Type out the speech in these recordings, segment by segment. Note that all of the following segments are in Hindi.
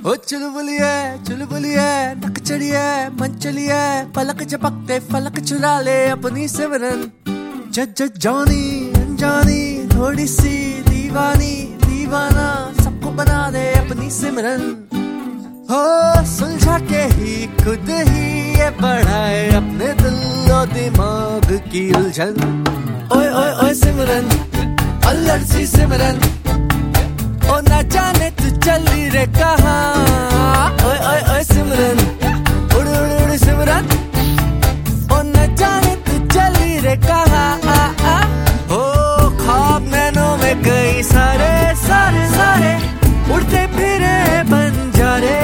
ओ चुलबुलिए नक चढ़िए मन चलिए पलक झपकते फलक चुरा ले अपनी सिमरन। जानी अनजानी थोड़ी सी दीवानी दीवाना सबको बना दे अपनी सिमरन। हो सुलझा के ही खुद ही ये बढ़ाए अपने दिल और दिमाग की उलझन। ओए ओए ओए सिमरन अल्लड़ सी सिमरन, ओ ना जाने तू चली रे कहाँ। ओए ओए ओए सिमरन उड़ उड़ उड़ सिमरन, ओ ना जाने तू चली रे कहाँ। ओ ख्वाब नैनों में कई सारे सारे सारे उड़ते फिरे बंजारे,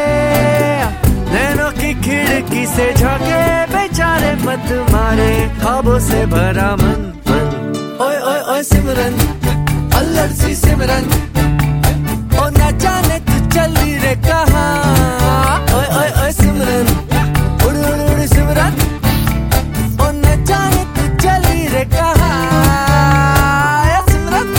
नैनों की खिड़की से झांके बेचारे मत मारे ख्वाबों से भरा मन। ओए ओए ओए सिमरन अल्लड़ सी सिमरन, ओ ना जाने तू चली रे कहाँ। ओए ओए ओए सिमरन उड़ उड़ उड़ सिमरन, ओ ना जाने तू चली रे कहाँ। सिमरन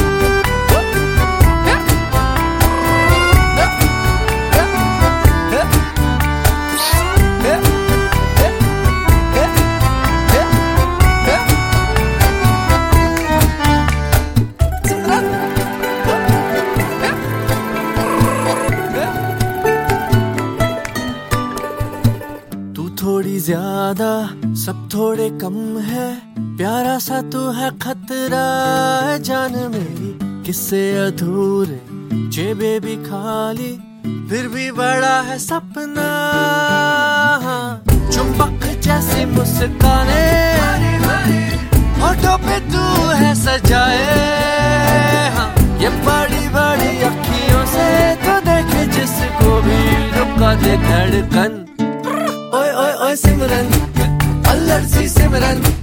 थोड़ी ज्यादा सब थोड़े कम है, प्यारा सा तू है खतरा है जान मेरी। किससे अधूरे जेबे भी खाली फिर भी बड़ा है सपना। चुंबक जैसी मुस्काने होठों पे तू है सजाए। ये बड़ी बड़ी अखियों से तो देखे जिसको भी रुका दे धड़कन। ओए ओए ओए सिमरन अल्लड़ सी सिमरन,